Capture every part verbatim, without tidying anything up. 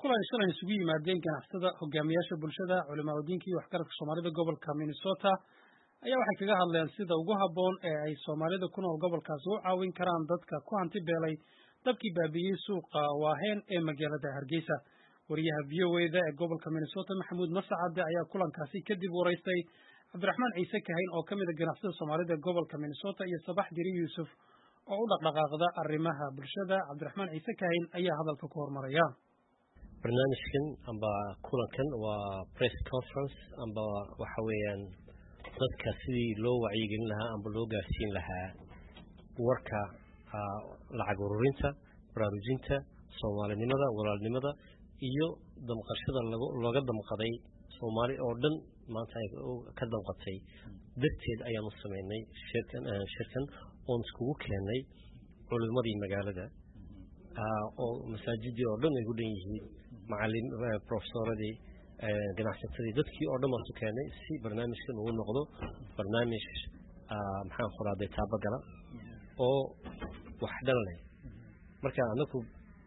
kulan shalay isugu yimaadeen ganacsatada hogaamiyaasha bulshada culimada diinka iyo waxgaradka Soomaalida gobolka Minnesota ayaa waxay kaga hadleen sida ugu haboon ee ay Soomaalida ku nool gobolkaas u caawin karaan dadka ku hanti beelay dabkii baabiyay suuqa Waaheen ee magaalada Hargeysa. wariyaha V O A da ee gobolka Minnesota Maxamuud Mas'aade ayaa kulankaasi kadib wareystay Cabdiraxmaan Ciise Kahin oo kamid ah ganacsatada Soomaalida gobolka Minnesota iyo Sabax Diri Yuusuf oo u dhaqdhaqaaqda arrimaha bulshada. Cabdiraxmaan Ciise Kahin ayaa hadalka ku hormaraya. barnaamijkan amba kulankan waa press conference amba waxa weeyaan dadka sidii loo wacyigelin lahaa amba loo gaarsiin lahaa warka lacag ururinta, baraarujinta, Soomaalinimada, walaalnimada iyo damqashada looga damqaday Soomaali oo dhan maanta ay ka damqatay darteed ayaan u sameynay shirkan shirkan oo iskugu keenay culimadii magaalada oo masaajidii oo dhan ay u dhan yihiin macallin professoradii ganacsatadii dadkii oo dhan aan keenay si barnaamijkan uu noqdo barnaamij maxaan qoraaday taabagala oo wax dhan leh. marka anagu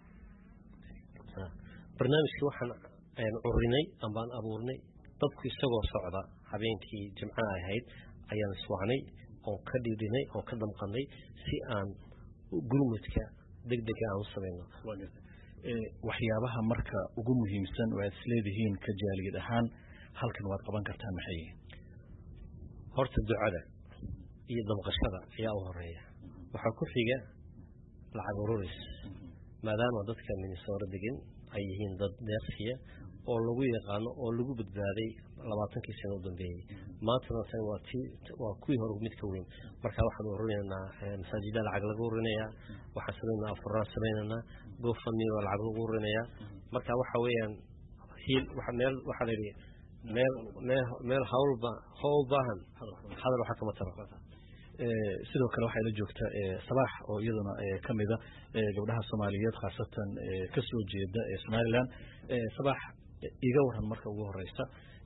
barnaamijkii waxaan aan urinay ambaan abuurnay dadku isagoo socda habeenkii jimcaha ahayd ayaan iswacnay oo ka dhigdinay oo ka damqanay si aan gurmudka degdeg ah u sameeyno. waxyaabaha marka ugu muhiimsan oo aad isleedihiin ka jaaliyad ahaan halkan waad qaban kartaan maxay yihiin? horta ducada iyo damqashada ayaa u horeeya, waxaa ku xiga lacag ururis maadaama dadka Minnesota degan ay yihiin dad deeqsiya oo lagu yaqaano oo lagu badbaaday labaatankii sano u dambeeyay. maantana tan waa tii waa kuwii hore mid ka weyn. marka waxaan ururinaynaa masaajidda lacag lagu ururinayaa, waxaan sameynaa afuraan sameynaa, GoFundMe oo lacag lagu ururinayaa. marka waxa weeyaan hiil waxa meel waxa la yiri meel meel hawlba hawlbahan hadal waxa kama taro. sidoo kale waxay la joogtaa Sabax oo iyaduna kamida gabdhaha Soomaaliyeed khaasatan ka soo jeeda ee Somaliland. Sabax iga waran marka ugu horeysa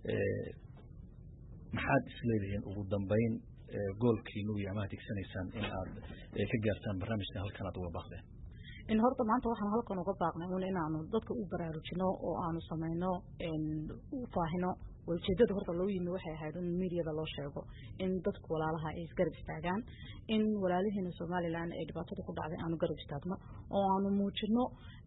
maxaad isleedihiin ugu dambeyn goolkiina iyo amaah tigsanaysan in aad ka gaartaan barnaamijkan halkan aad uga baaqdeen? in horta maanta waxaan halkan uga baaqnay in aanu dadka u baraarujino oo aanu sameeyno u faahino wajidada horta loo yimi waxay ahayd in media loo sheego in dadku walaalaha ay isgarab istaagaan, in walaalihiina Somaliland ay dhibaatada ku dhacday aanu garab istaagno oo aanu muujino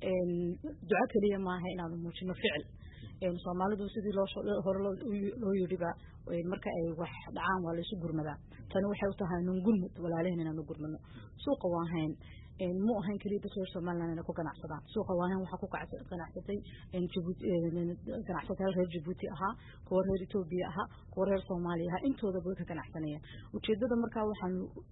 duco kaliya ma aha in aanu muujino ficil. in Soomaalidu sidii loo hore loo yiriba marka ay wax dhacaan waa la isu gurmadaa. tani waxay u tahay in gurmad walaalihiina inaanu gurmano. suuqa Waaheen in mu ahaan kaliya dadka Somaliland inay ku ganacsadaan. suuqa Waaheen waxa ku ganacsatay in Djibouti ganacsatada reer Djibouti aha, kuwa reer Ethiopia aha, kuwa reer Soomaaliya aha, intooda way ka ganacsanayaan. ujeedada markaa waxaan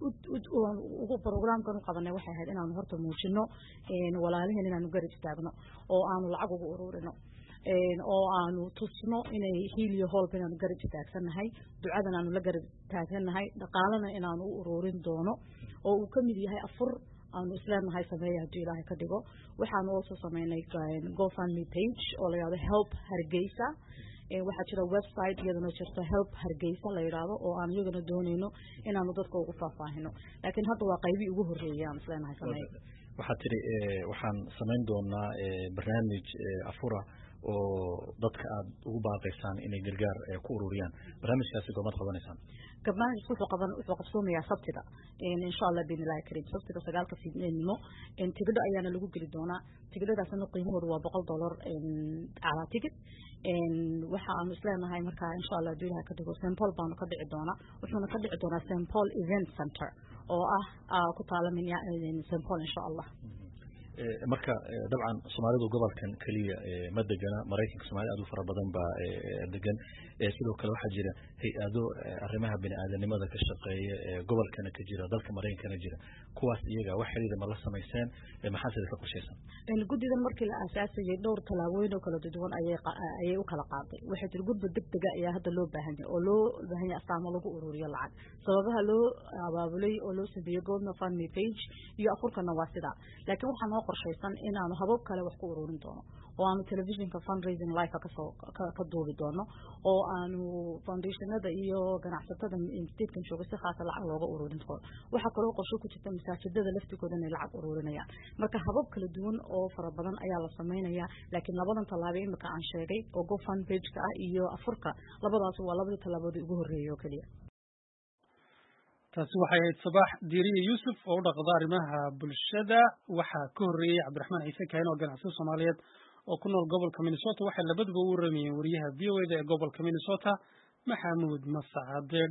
ugu programkan u qabanay waxay ahayd inaanu horta muujino in walaalihiina inaanu garab istaagno oo aanu lacag ugu ururino oo aanu tusno inay hiiliyo hoolba inaanu garab istaagsanahay, ducadana aanu la garab taagsanahay, dhaqaalana inaanu u ururin doono oo uu ka mid yahay afur aanu isleenahay sameeyo haddii Ilaahay ka dhigo. waxaanu oo soo sameynay GoFundMe page oo la yiraahdo Help Hargeysa. waxaa jira website iyadana jirta Help Hargeysa la yiraahdo oo aan iyagana doonayno inaanu dadka ugu faahfaahino, laakiin hadda waa qaybi ugu horeeyay aan isleenahay sameeyo. waxaa tiri waxaan sameyn doonaa barnaamij afura oo dadka aad ugu baaqaysaan inay gargaar ku ururiyaan. barnaamijkaasi go'aamad qabanaysaan? barnaamijku wuxuu qaban wuxuu qabsoomayaa Sabtida in insha Allah bin Ilaahay kareem Sabtida sagaalka fiidnimo in tigidho ayaana lagu geli doonaa. tigidhadaasna qiimahoodu waa boqol dollar in ala tigid. in waxa aan isleenahay markaa insha Allah bin Ilaahay ka dhigo Saint Paul baanu ka dhici doonaa. wuxuuna ka dhici doonaa Saint Paul Event Center oo ah ku taala min Saint Paul insha Allah. marka dabcan Soomaalidu gobolkan kaliya ma degana, Mareykanka Soomaali aad u fara badan baa degan. sidoo kale waxaa jira hay'ado arrimaha bini'aadanimada ka shaqeeya gobolkan ka jira, dalka Mareykanka jira. kuwaas iyaga wax xiriir ma la sameeyeen? maxaa sida ka qorshaysan? in gudidan markii la aasaasay dhowr talaabooyin oo kala duwan ayay ayay u kala qaaday. waxay tir gudba degdeg ah ayaa hadda loo baahan yahay oo loo baahan yahay astaamo lagu ururiyo lacag. sababaha loo abaabulay oo loo sameeyay GoFundMe page iyo afurkana waa sida. laakiin waxaan oo qorshaysan inaanu habab kale wax ku ururin doono oo aanu televisionka fundraising live ka soo ka duubi doono oo aanu foundationada iyo ganacsatada statekan jooga si khaas ah lacag looga ururin doono waxa kale oo qorshe ku jirta masaajidada laftigooda inay lacag ururinayaan marka habab kala duwan oo fara badan ayaa la sameeyaa laakiin labadan talaabo imika aan sheegay oo GoFund page-ka ah iyo afurka labadaas waa labada talaabada ugu horeeyay oo kaliya taasi waxay ahayd Sabax Diiriye Yusuf oo u dhaqda arrimaha bulshada waxa ka horeeyay Cabdiraxmaan Ciise Kayn oo ganacsato Soomaaliyeed oo ku nool gobolka Minnesota waxay labaduba u waramayeen wariyaha V O A da ee gobolka Minnesota Maxamuud Mascade